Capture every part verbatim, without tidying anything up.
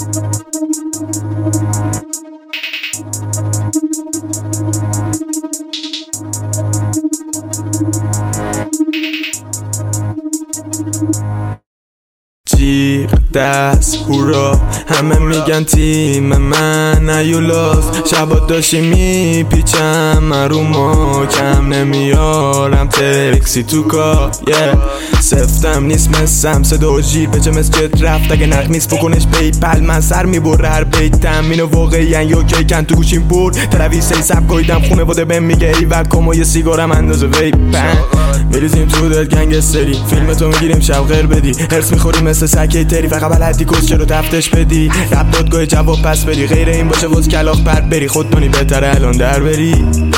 جیغ دست هورا همه میگن تیم من ایولاس شبا داشتی میپیچم من رو ما کم نمیارم تکسی تو کار yeah. سفتم نیست مسم صدا و جیب چه مسجد رفت اگه نق نیست بکنش پیپل من سر میبره هر بیتم اینو واقعی ان یا کیکن تو گوشیم برد ترویسه سب گایدم خونه باده بهم میگه ای و کما یه سیگارم اندازه ویپن میریزیم تو دل گنگستری فیلم تو میگیریم شب غیر بدی هرس میخوری مثل سکه تری فقط بلدی کسچه رو تفتش بدی رب دادگاه جواب پس بدی غیر این باشه وز کلاف پرد بری خود دونی بهتره الان در بری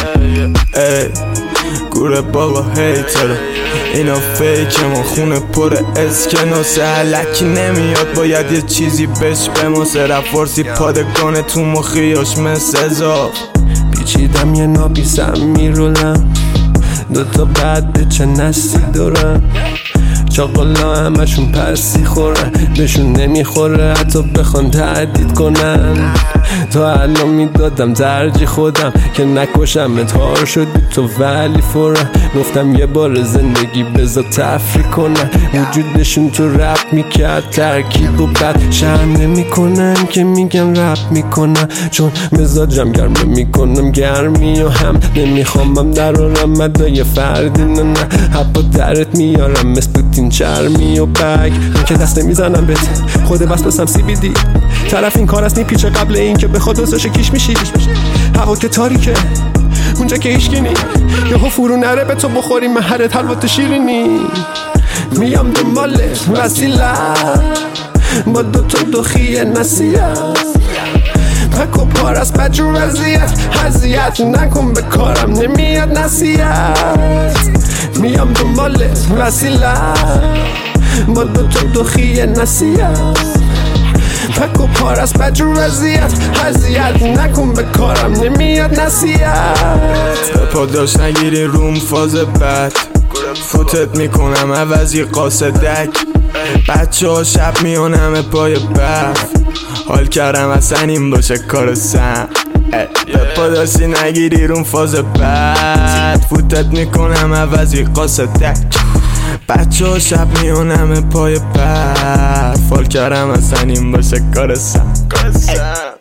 ای گوره بابا هیتره اینا فیک ما خونه پر اسکناس علکی نمیاد باید یه چیزی بش بماسه رفارسی پادگانه تو مخیاش مثل ازاف پیچیدم یه نابیسم میرولم دوتا بعد چه نسلی دارم چاقالا همشون پرسی خورن بهشون نمیخوره حتی بخوان تهدید کنن تا الان میدادم ترجیح خودم که نکشم اتهار شدی تو ولی فورا گفتم یه بار زندگی بذار تفریح کنن وجودشون تو رپ میکرد ترکیب و بد شرم نمیکنن که میگن رپ میکنن چون مزاجم گرمه میکنم گرمی و هم نمیخوامم درارم مدای فردی نه نه حبا درت میارم مثل پوتین چرمی و بگ که دست نمیزنم بهت خود بس بسم سی بی دی طرف این کار است نیپیچه قبل این که بخواد دوستش کیش میشی هوا که تاریکه اونجا که هیشگینی یه ها فرو نره به تو بخوری مهرت حلوات شیرینی میام دنبالت وسیله با دوتا دوخی نصیحت پک و پار از بجور وضیعت حضیت نکن به کارم نمیاد نصیحت میام دنبالت وسیله با دوتا دوخی نصیحت پک و پار از بجور وضیعت حضیت نکن به کارم نمیاد نصیحت پاداش نگیری روم فاز بد فوتت میکنم عوضی قاصدک بچه ها شب میانم پای برف حال کردم اصلا این باشه کار سم پاداشی نگیری روم فاز بد فوتت میکنم عوضی قاصدک بچه ها شب میانم پای برف حال کردم اصلا این باشه کار سم